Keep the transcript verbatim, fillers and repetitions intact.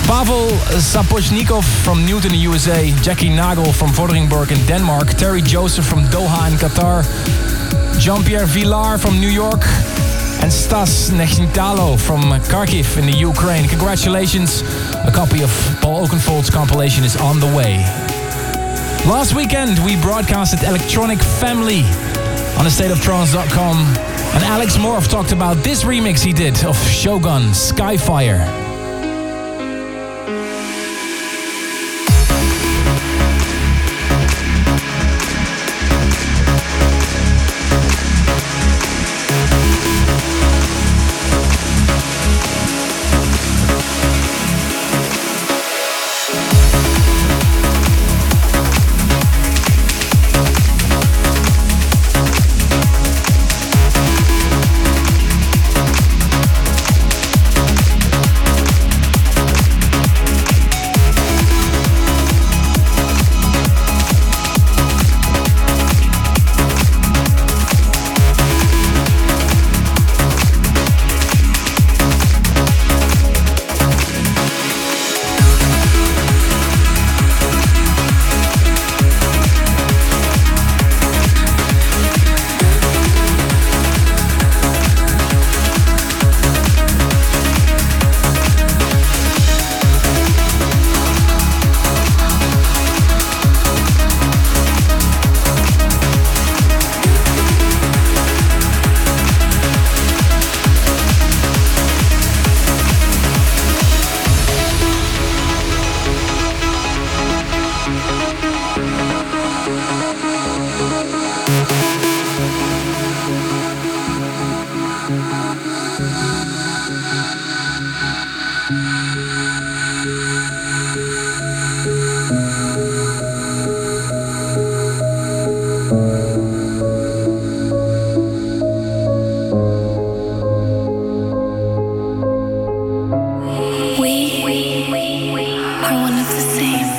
Pavel Sapochnikov from Newton, in the U S A. Jackie Nagel from Vordingborg in Denmark. Terry Joseph from Doha in Qatar. Jean-Pierre Villar from New York. And Stas Nechnitalo from Kharkiv in the Ukraine. Congratulations. A copy of Paul Oakenfold's compilation is on the way. Last weekend we broadcasted Electronic Family on the state of trance dot com. And Alex Morph talked about this remix he did of Shogun, Skyfire. We are one of the same.